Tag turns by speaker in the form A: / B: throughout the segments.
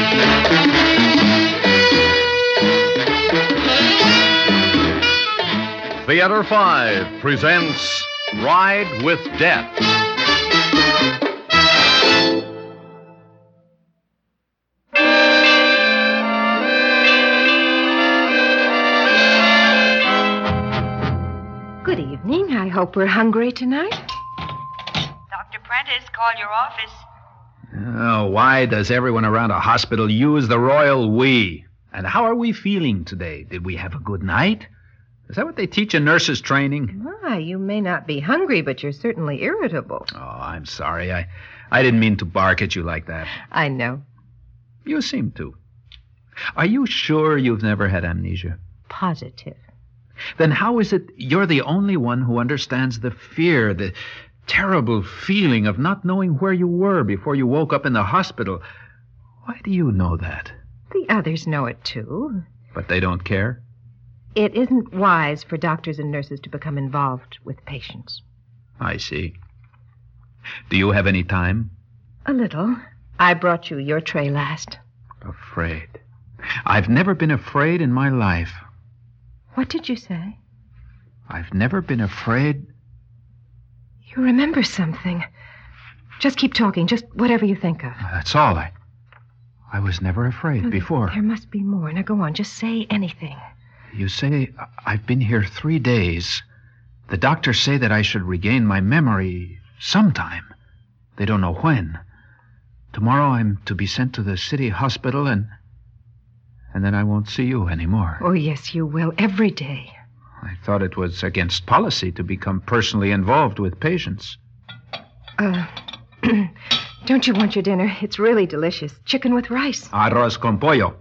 A: Theater 5 presents Ride with Death.
B: Good evening. I hope we're hungry tonight.
C: Dr. Prentice, call your office.
D: Oh, why does everyone around a hospital use the royal we? And how are we feeling today? Did we have a good night? Is that what they teach in nurses' training?
B: Ah, you may not be hungry, but you're certainly irritable.
D: Oh, I'm sorry. I didn't mean to bark at you like that.
B: I know.
D: You seem to. Are you sure you've never had amnesia?
B: Positive.
D: Then how is it you're the only one who understands the fear, the terrible feeling of not knowing where you were before you woke up in the hospital? Why do you know that?
B: The others know it, too.
D: But they don't care?
B: It isn't wise for doctors and nurses to become involved with patients.
D: I see. Do you have any time?
B: A little. I brought you your tray last.
D: Afraid. I've never been afraid in my life.
B: What did you say?
D: I've never been afraid.
B: You remember something. Just keep talking, just whatever you think of.
D: That's all. I was never afraid before.
B: There must be more. Now go on, just say anything.
D: You say I've been here 3 days. The doctors say that I should regain my memory sometime. They don't know when. Tomorrow I'm to be sent to the city hospital and then I won't see you anymore.
B: Oh, yes, you will, every day.
D: I thought it was against policy to become personally involved with patients.
B: Don't you want your dinner? It's really delicious. Chicken with rice.
D: Arroz con pollo.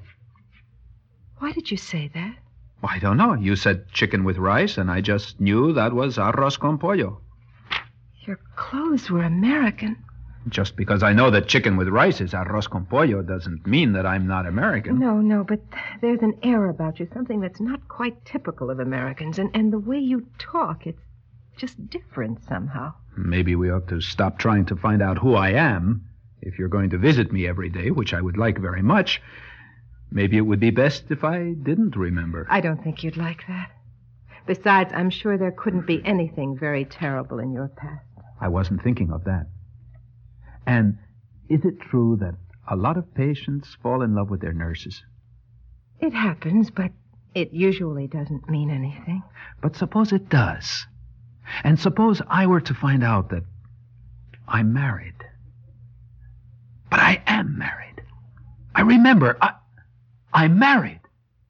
B: Why did you say that?
D: I don't know. You said chicken with rice, and I just knew that was arroz con pollo.
B: Your clothes were American.
D: Just because I know that chicken with rice is arroz con pollo doesn't mean that I'm not American.
B: No, but there's an air about you, something that's not quite typical of Americans. And the way you talk, it's just different somehow.
D: Maybe we ought to stop trying to find out who I am. If you're going to visit me every day, which I would like very much, maybe it would be best if I didn't remember.
B: I don't think you'd like that. Besides, I'm sure there couldn't be anything very terrible in your past.
D: I wasn't thinking of that. And is it true that a lot of patients fall in love with their nurses?
B: It happens, but it usually doesn't mean anything.
D: But suppose it does. And suppose I were to find out that I'm married. But I am married. I remember, I'm married.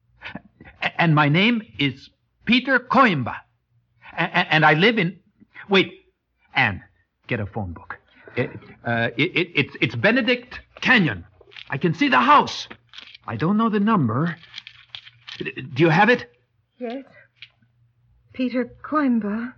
D: And my name is Peter Coimbra. And I live in... Wait, Anne, get a phone book. It's Benedict Canyon. I can see the house. I don't know the number. Do you have it?
B: Yes. Peter Coimbra,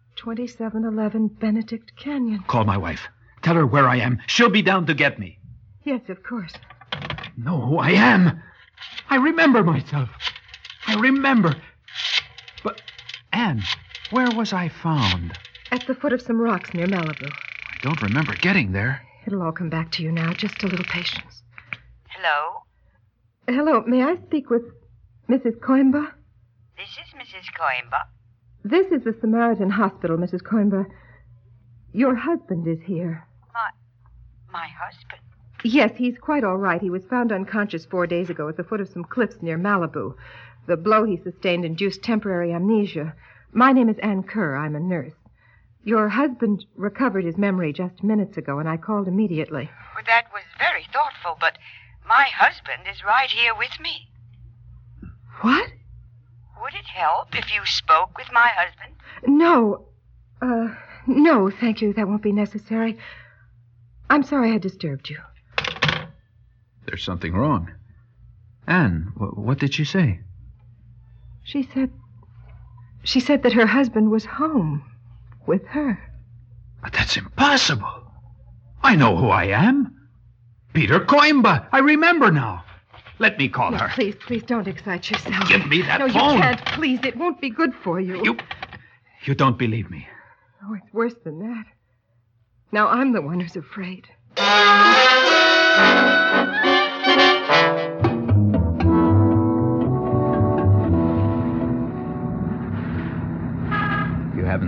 B: 2711 Benedict Canyon.
D: Call my wife. Tell her where I am. She'll be down to get me.
B: Yes, of course.
D: Know who I am. I remember myself. I remember. But, Anne, where was I found?
B: At the foot of some rocks near Malibu.
D: I don't remember getting there.
B: It'll all come back to you now. Just a little patience.
C: Hello?
B: Hello, may I speak with Mrs. Coimbra?
C: This is Mrs. Coimbra.
B: This is the Samaritan Hospital, Mrs. Coimbra. Your husband is here.
C: My husband?
B: Yes, he's quite all right. He was found unconscious 4 days ago at the foot of some cliffs near Malibu. The blow he sustained induced temporary amnesia. My name is Ann Kerr. I'm a nurse. Your husband recovered his memory just minutes ago, and I called immediately.
C: Well, that was very thoughtful, but my husband is right here with me.
B: What?
C: Would it help if you spoke with my husband?
B: No. No, thank you. That won't be necessary. I'm sorry I disturbed you.
D: There's something wrong. Anne, what did she say?
B: She said that her husband was home with her.
D: But that's impossible. I know who I am. Peter Coimbra. I remember now. Let me call her.
B: Please don't excite yourself.
D: Give me that phone.
B: No, you can't. Please, it won't be good for you.
D: You don't believe me.
B: Oh, it's worse than that. Now I'm the one who's afraid.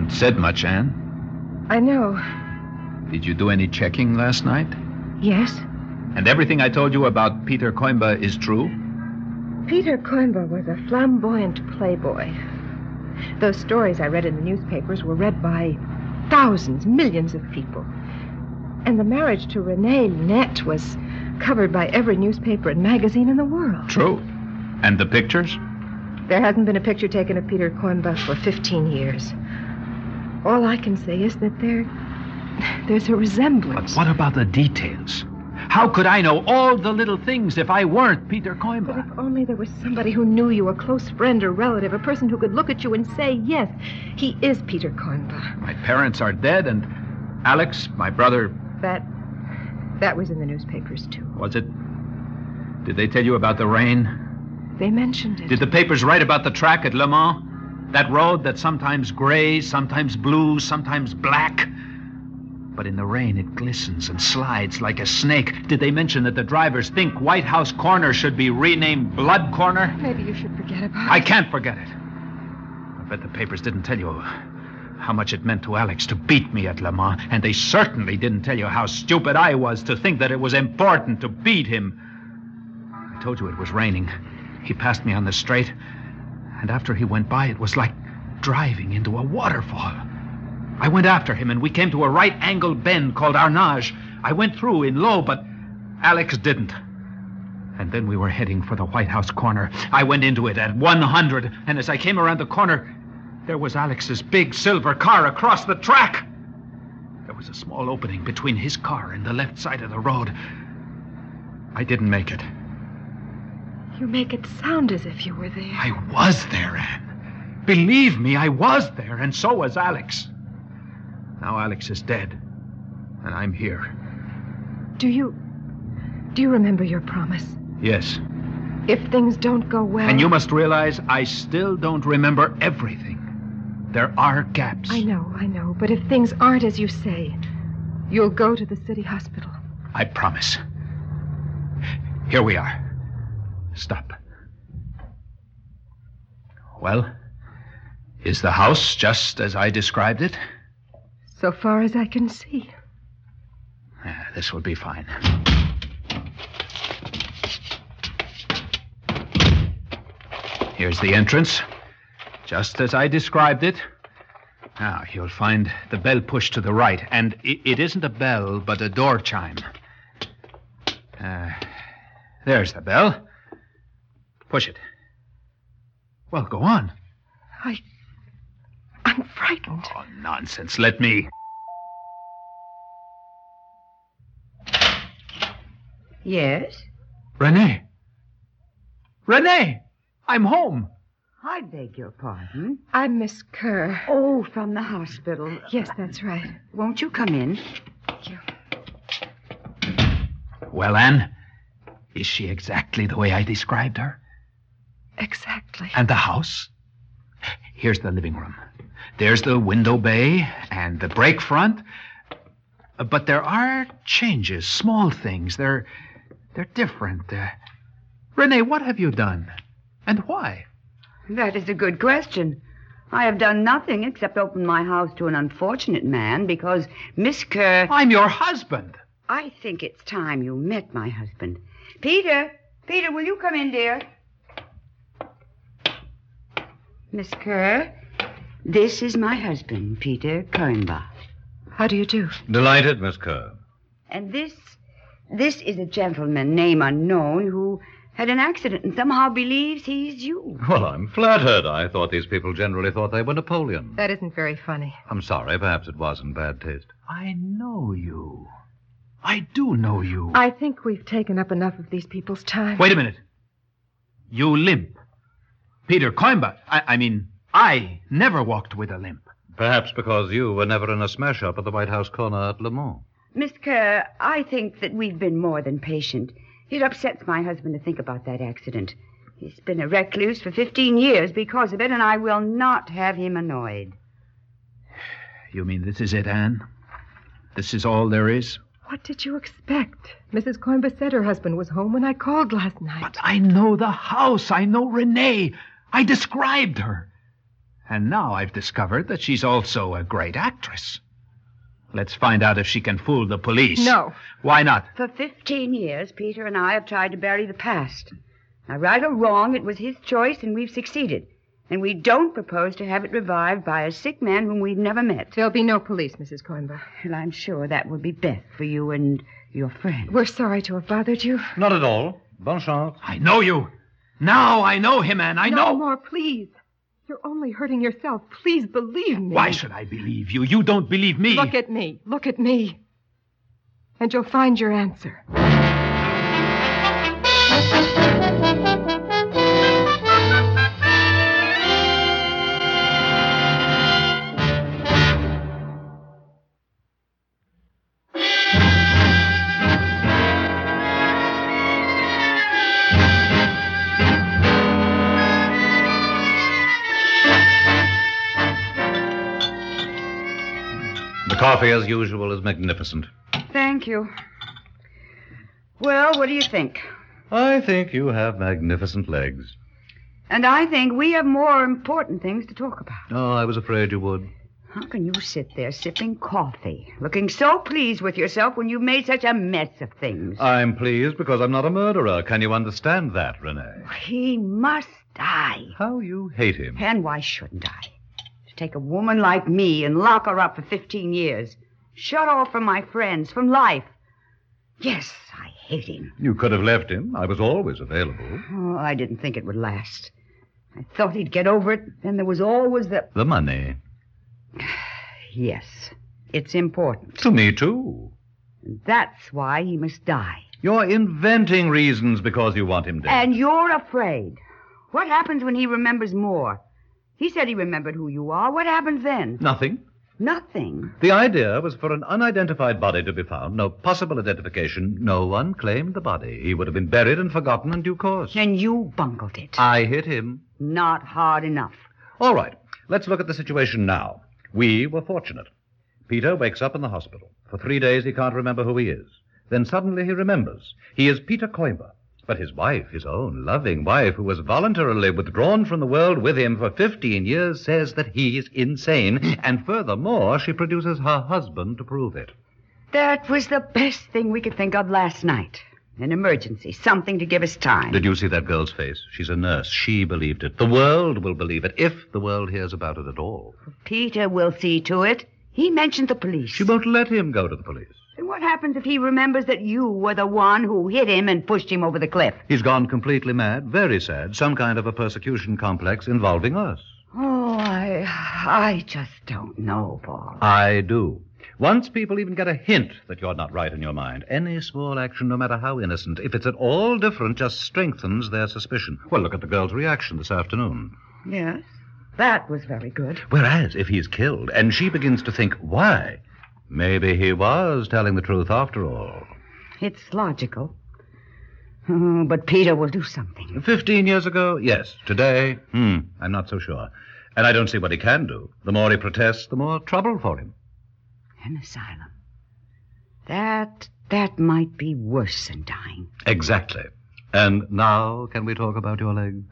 D: haven't said much, Anne.
B: I know.
D: Did you do any checking last night?
B: Yes.
D: And everything I told you about Peter Coimba is true?
B: Peter Coimba was a flamboyant playboy. Those stories I read in the newspapers were read by thousands, millions of people. And the marriage to Renee Linette was covered by every newspaper and magazine in the world.
D: True. And the pictures?
B: There hasn't been a picture taken of Peter Coimba for 15 years. All I can say is that there's a resemblance.
D: But what about the details? How could I know all the little things if I weren't Peter Coimba?
B: But if only there was somebody who knew you, a close friend or relative, a person who could look at you and say, yes, he is Peter Coimba.
D: My parents are dead, and Alex, my brother...
B: That was in the newspapers, too.
D: Was it? Did they tell you about the rain?
B: They mentioned it.
D: Did the papers write about the track at Le Mans? That road that's sometimes gray, sometimes blue, sometimes black? But in the rain, it glistens and slides like a snake. Did they mention that the drivers think White House Corner should be renamed Blood Corner?
B: Maybe you should forget about it.
D: I can't forget it. I bet the papers didn't tell you how much it meant to Alex to beat me at Le Mans, and they certainly didn't tell you how stupid I was to think that it was important to beat him. I told you it was raining. He passed me on the straight, and after he went by, it was like driving into a waterfall. I went after him, and we came to a right-angled bend called Arnage. I went through in low, but Alex didn't. And then we were heading for the White House Corner. I went into it at 100, and as I came around the corner, there was Alex's big silver car across the track. There was a small opening between his car and the left side of the road. I didn't make it.
B: You make it sound as if you were there.
D: I was there, Anne. Believe me, I was there, and so was Alex. Now Alex is dead, and I'm here.
B: Do you remember your promise?
D: Yes.
B: If things don't go well...
D: And you must realize I still don't remember everything. There are gaps.
B: I know. But if things aren't as you say, you'll go to the city hospital.
D: I promise. Here we are. Stop. Well, is the house just as I described it?
B: So far as I can see.
D: This will be fine. Here's the entrance, just as I described it. Now, you'll find the bell pushed to the right, and it isn't a bell, but a door chime. There's the bell. Push it. Well, go on.
B: I'm frightened.
D: Oh, nonsense. Let me.
C: Yes?
D: Renee! Renee! I'm home.
C: I beg your pardon.
B: I'm Miss Kerr.
C: Oh, from the hospital.
B: Yes, that's right.
C: Won't you come in?
B: Thank you.
D: Well, Anne, is she exactly the way I described her?
B: Exactly.
D: And the house? Here's the living room. There's the window bay and the brake front. But there are changes, small things. They're different. Renee, what have you done? And why?
C: That is a good question. I have done nothing except open my house to an unfortunate man because Miss Kerr...
D: I'm your husband.
C: I think it's time you met my husband. Peter, will you come in, dear? Miss Kerr, this is my husband, Peter Coimba.
B: How do you do?
E: Delighted, Miss Kerr.
C: And this is a gentleman, name unknown, who had an accident and somehow believes he's you.
E: Well, I'm flattered. I thought these people generally thought they were Napoleon.
B: That isn't very funny.
E: I'm sorry. Perhaps it was in bad taste.
D: I know you. I do know you.
B: I think we've taken up enough of these people's time.
D: Wait a minute. You limp. Peter Coimba. I never walked with a limp.
E: Perhaps because you were never in a smash-up at the White House Corner at Le Mans.
C: Miss Kerr, I think that we've been more than patient. It upsets my husband to think about that accident. He's been a recluse for 15 years because of it, and I will not have him annoyed.
D: You mean this is it, Anne? This is all there is?
B: What did you expect? Mrs. Coimba said her husband was home when I called last night.
D: But I know the house. I know Renee. I described her. And now I've discovered that she's also a great actress. Let's find out if she can fool the police.
B: No.
D: Why not?
C: For 15 years, Peter and I have tried to bury the past. Now, right or wrong, it was his choice, and we've succeeded. And we don't propose to have it revived by a sick man whom we've never met.
B: There'll be no police, Mrs. Coimber.
C: And I'm sure that would be best for you and your friend.
B: We're sorry to have bothered you.
E: Not at all. Bonne chance.
D: I know you. Now I know him, Anne. I
B: No
D: know.
B: more, please. You're only hurting yourself. Please believe me.
D: Why should I believe you? You don't believe me.
B: Look at me. Look at me. And you'll find your answer.
E: The coffee, as usual, is magnificent.
C: Thank you. Well, what do you think?
E: I think you have magnificent legs.
C: And I think we have more important things to talk about.
E: Oh, I was afraid you would.
C: How can you sit there sipping coffee, looking so pleased with yourself when you've made such a mess of things?
E: I'm pleased because I'm not a murderer. Can you understand that, Renee?
C: He must die.
E: How you hate him.
C: And why shouldn't I? To take a woman like me and lock her up for 15 years. Shut off from my friends, from life. Yes, I hate him.
E: You could have left him. I was always available.
C: Oh, I didn't think it would last. I thought he'd get over it. Then there was always the...
E: The money.
C: Yes, it's important.
E: To me, too.
C: And that's why he must die.
E: You're inventing reasons because you want him dead.
C: And you're afraid. What happens when he remembers more? He said he remembered who you are. What happens then?
E: Nothing.
C: Nothing.
E: The idea was for an unidentified body to be found. No possible identification. No one claimed the body. He would have been buried and forgotten in due course.
C: And you bungled it.
E: I hit him.
C: Not hard enough.
E: All right. Let's look at the situation now. We were fortunate. Peter wakes up in the hospital. For 3 days, he can't remember who he is. Then suddenly he remembers. He is Peter Coimber. But his wife, his own loving wife, who was voluntarily withdrawn from the world with him for 15 years, says that he is insane. And furthermore, she produces her husband to prove it.
C: That was the best thing we could think of last night. An emergency, something to give us time.
E: Did you see that girl's face? She's a nurse. She believed it. The world will believe it, if the world hears about it at all.
C: Peter will see to it. He mentioned the police.
E: She won't let him go to the police.
C: And what happens if he remembers that you were the one who hit him and pushed him over the cliff?
E: He's gone completely mad. Very sad. Some kind of a persecution complex involving us.
C: Oh, I just don't know, Paul.
E: I do. Once people even get a hint that you're not right in your mind, any small action, no matter how innocent, if it's at all different, just strengthens their suspicion. Well, look at the girl's reaction this afternoon.
C: Yes, that was very good.
E: Whereas, if he's killed, and she begins to think, why? Maybe he was telling the truth after all.
C: It's logical. Oh, but Peter will do something.
E: 15 years ago, yes. Today, I'm not so sure. And I don't see what he can do. The more he protests, the more trouble for him.
C: An asylum. That might be worse than dying.
E: Exactly. And now, can we talk about your leg?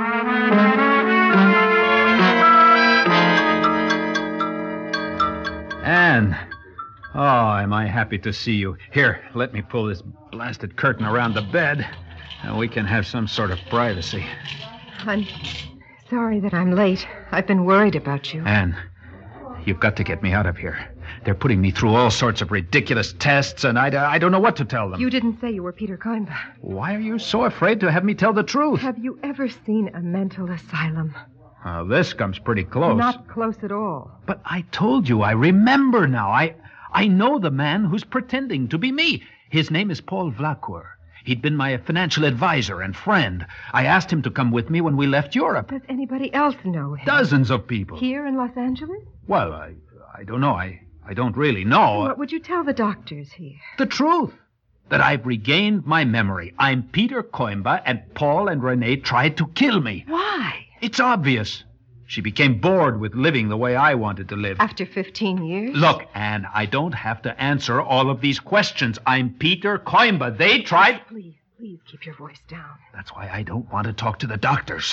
D: Anne. Oh, am I happy to see you. Here, let me pull this blasted curtain around the bed, and we can have some sort of privacy.
B: I'm sorry that I'm late. I've been worried about you.
D: Anne, you've got to get me out of here. They're putting me through all sorts of ridiculous tests, and I don't know what to tell them.
B: You didn't say you were Peter Coimber.
D: Why are you so afraid to have me tell the truth?
B: Have you ever seen a mental asylum?
D: This comes pretty close.
B: Not close at all.
D: But I told you, I remember now. I know the man who's pretending to be me. His name is Paul Vlacour. He'd been my financial advisor and friend. I asked him to come with me when we left Europe.
B: Does anybody else know him?
D: Dozens of people.
B: Here in Los Angeles?
D: Well, I don't know. I don't really know.
B: What would you tell the doctors here?
D: The truth. That I've regained my memory. I'm Peter Coimber, and Paul and Renee tried to kill me.
C: Why?
D: It's obvious. She became bored with living the way I wanted to live.
B: After 15 years?
D: Look, Anne, I don't have to answer all of these questions. I'm Peter Coimber. They tried...
B: Please keep your voice down.
D: That's why I don't want to talk to the doctors.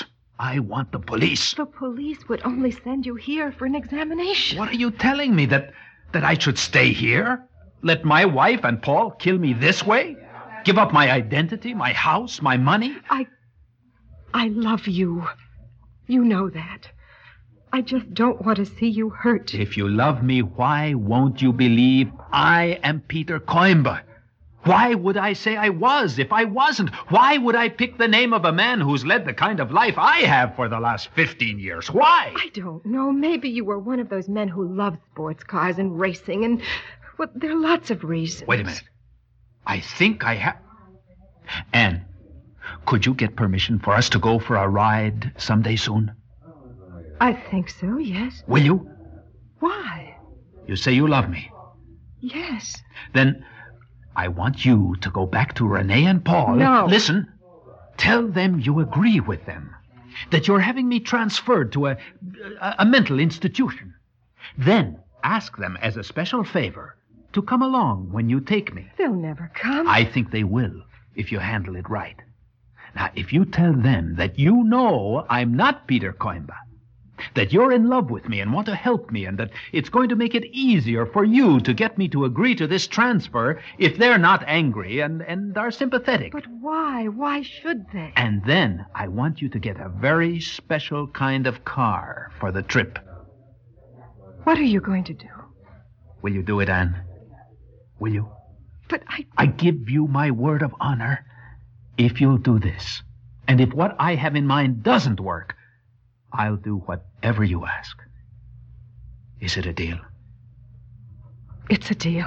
D: I want the police.
B: The police would only send you here for an examination.
D: What are you telling me? That I should stay here? Let my wife and Paul kill me this way? Give up my identity, my house, my money?
B: I love you. You know that. I just don't want to see you hurt.
D: If you love me, why won't you believe I am Peter Coimber? Why would I say I was if I wasn't? Why would I pick the name of a man who's led the kind of life I have for the last 15 years? Why?
B: I don't know. Maybe you were one of those men who love sports cars and racing, and, well, there are lots of reasons.
D: Wait a minute. I think I have... Anne, could you get permission for us to go for a ride someday soon?
B: I think so, yes.
D: Will you?
B: Why?
D: You say you love me.
B: Yes.
D: Then I want you to go back to Renee and Paul.
B: No.
D: Listen. Tell them you agree with them. That you're having me transferred to a mental institution. Then ask them as a special favor to come along when you take me.
B: They'll never come.
D: I think they will if you handle it right. Now, if you tell them that you know I'm not Peter Coimber, that you're in love with me and want to help me, and that it's going to make it easier for you to get me to agree to this transfer if they're not angry and are sympathetic.
B: But why? Why should they?
D: And then I want you to get a very special kind of car for the trip.
B: What are you going to do?
D: Will you do it, Anne? Will you?
B: But
D: I give you my word of honor. If you'll do this, and if what I have in mind doesn't work, I'll do whatever you ask. Is it a deal?
B: It's a deal.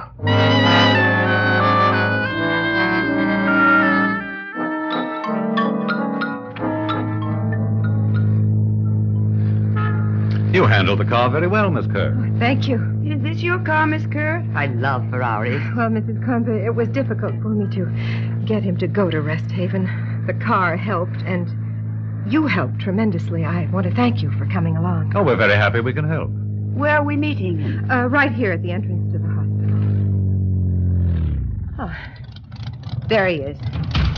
E: You handled the car very well, Miss Kerr.
B: Thank you.
C: Is this your car, Miss Kerr? I love Ferraris.
B: Well, Mrs. Coimber, it was difficult for me to get him to go to Rest Haven. The car helped, and you helped tremendously. I want to thank you for coming along.
E: Oh, we're very happy we can help.
C: Where are we meeting him?
B: Right here at the entrance to the hospital. Oh, there he is.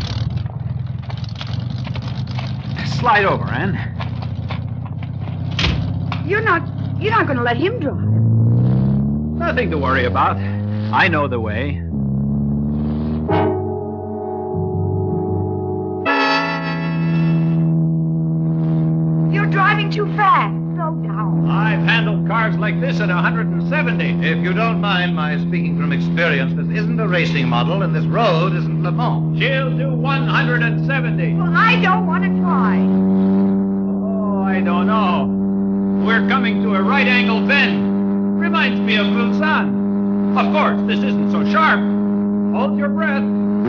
D: Slide over, Anne.
C: You're not going to let him drive.
D: Nothing to worry about. I know the way.
C: You're driving too fast. Slow down.
D: I've handled cars like this at 170.
E: If you don't mind my speaking from experience, this isn't a racing model, and this road isn't Le Mans.
D: She'll do 170.
C: Well, I don't want to try.
D: Oh, I don't know. We're coming to a right-angle bend. Reminds me of Busan. Of course, this isn't so sharp. Hold your breath.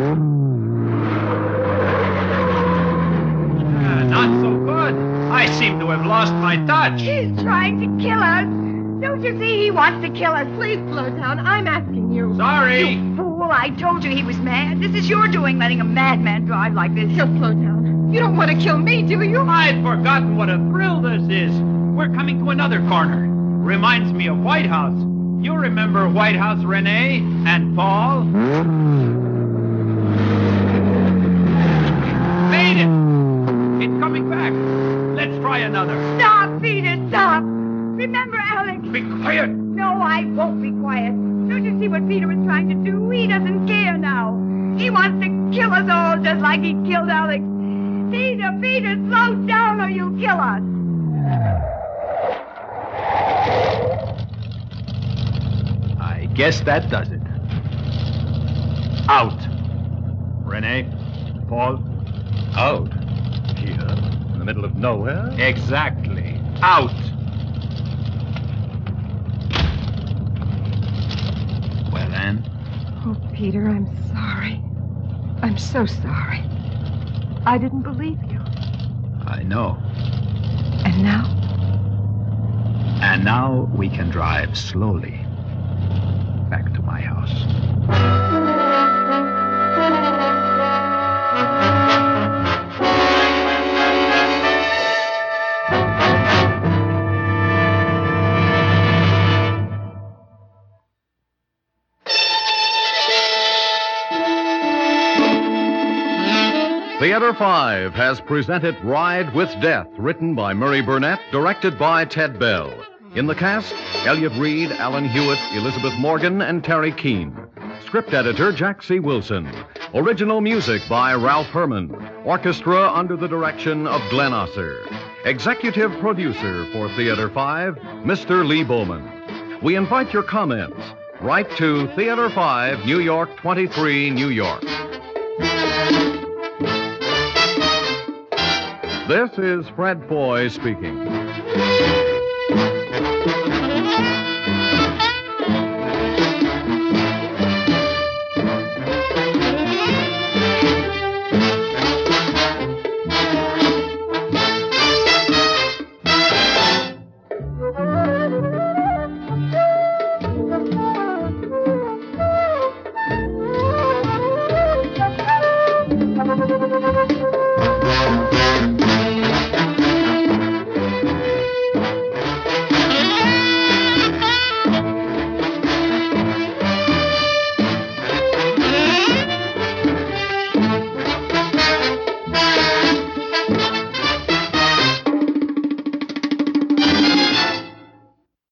D: Not so good. I seem to have lost my touch.
C: He's trying to kill us. Don't you see he wants to kill us?
B: Please slow down. I'm asking you.
D: Sorry.
C: You fool, I told you he was mad. This is your doing, letting a madman drive like this.
B: He'll slow down. You don't want to kill me, do you?
D: I'd forgotten what a thrill this is. We're coming to another corner. Reminds me of White House. You remember White House, Renee and Paul? Made it! It's coming back. Let's try another.
C: Stop, Peter, stop. Remember, Alex.
D: Be quiet.
C: No, I won't be quiet. Don't you see what Peter was trying to do? He doesn't care now. He wants to kill us all just like he killed Alex. Peter, slow down or you'll kill us.
D: I guess that does it. Out. Renee, Paul.
E: Out? Here? In the middle of nowhere?
D: Exactly. Out. Well, Anne?
B: Oh, Peter, I'm sorry. I'm so sorry. I didn't believe you.
D: I know.
B: And now?
D: And now we can drive slowly back to my house.
A: Theater Theater 5 has presented Ride with Death, written by Murray Burnett, directed by Ted Bell. In the cast, Elliott Reed, Alan Hewitt, Elizabeth Morgan, and Terry Keane. Script editor, Jack C. Wilson. Original music by Ralph Herman. Orchestra under the direction of Glenn Osser. Executive producer for Theater 5, Mr. Lee Bowman. We invite your comments. Write to Theater 5, New York 23, New York. This is Fred Foy speaking.